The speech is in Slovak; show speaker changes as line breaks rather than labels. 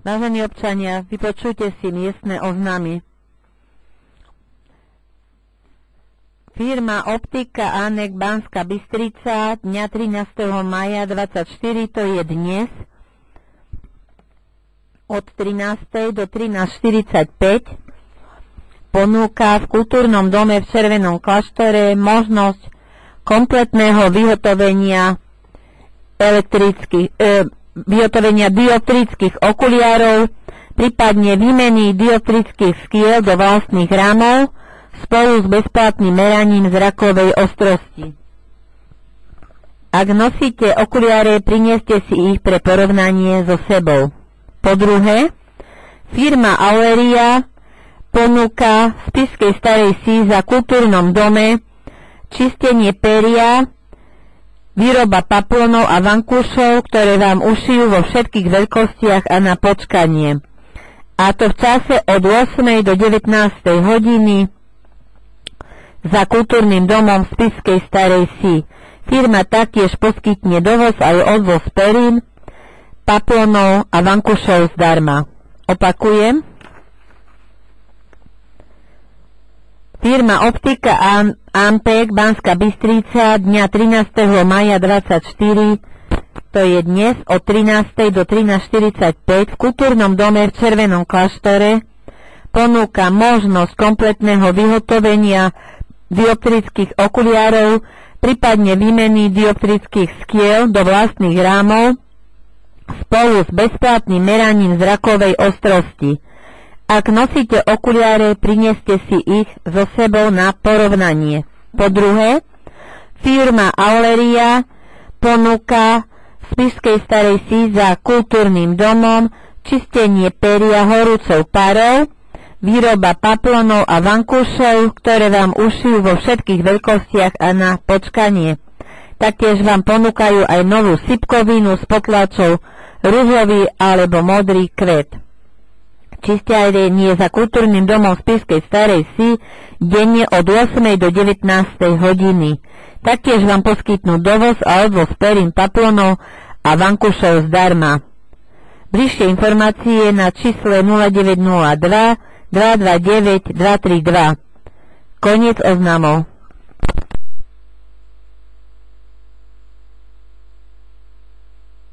Vážení občania, vypočujte si miestne oznámy. Firma Optika Anek Banská Bystrica dňa 13. maja 24, to je dnes, od 13. do 13:45 ponúka v kultúrnom dome v Červenom kláštore možnosť kompletného vyhotovenia dioptrických okuliarov, prípadne výmeny dioptrických skiel do vlastných rámov spolu s bezplatným meraním zrakovej ostrosti. Ak nosíte okuliare, prineste si ich pre porovnanie so sebou. Po druhé, firma Aurelia ponúka v Spišskej Starej Vsi za kultúrnom dome čistenie peria, výroba paplónov a vankúšov, ktoré vám ušijú vo všetkých veľkostiach a na počkanie. A to v čase od 8. do 19. hodiny za kultúrnym domom v Spišskej Starej Vsi. Firma taktiež poskytne dovoz aj odvoz perín, paplónov a vankúšov zdarma. Opakujem. Firma Optika Ampek Banská Bystrica dňa 13. maja 24, to je dnes, od 13. do 13:45 v kultúrnom dome v Červenom kláštore ponúka možnosť kompletného vyhotovenia dioptrických okuliarov, prípadne výmeny dioptrických skiel do vlastných rámov spolu s bezplatným meraním zrakovej ostrosti. Ak nosíte okuliare, prineste si ich so sebou na porovnanie. Po druhé, firma Aurelia ponúka v Spišskej Starej Vsi za kultúrnym domom čistenie peria horúcou parou, výroba paplónov a vankúšov, ktoré vám ušijú vo všetkých veľkostiach a na počkanie. Taktiež vám ponúkajú aj novú sypkovinu s potlačou ružový alebo modrý kvet. Čistenie za kultúrnym domom v Spišskej Starej Vsi denne od 8. do 19. hodiny. Taktiež vám poskytnú dovoz a odvoz perín, paplónov a vankúšov zdarma. Bližšie informácie na čísle 0902 229 232. Koniec oznamov.